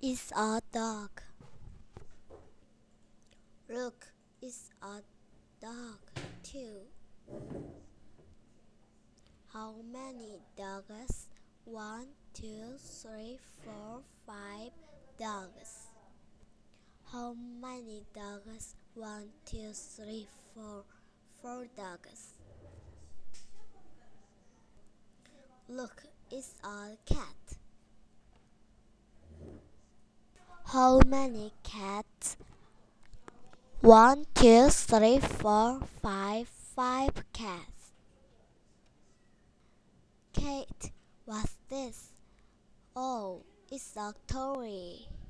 is a dog. Look, it's a dog too. How many dogs? One, two, three, four, five dogs. How many dogs? One, two, three, four. Four dogs. Look, it's a cat. How many cats? One, two, three, four, five. Five cats. Kate, what's this? Oh, it's a toy.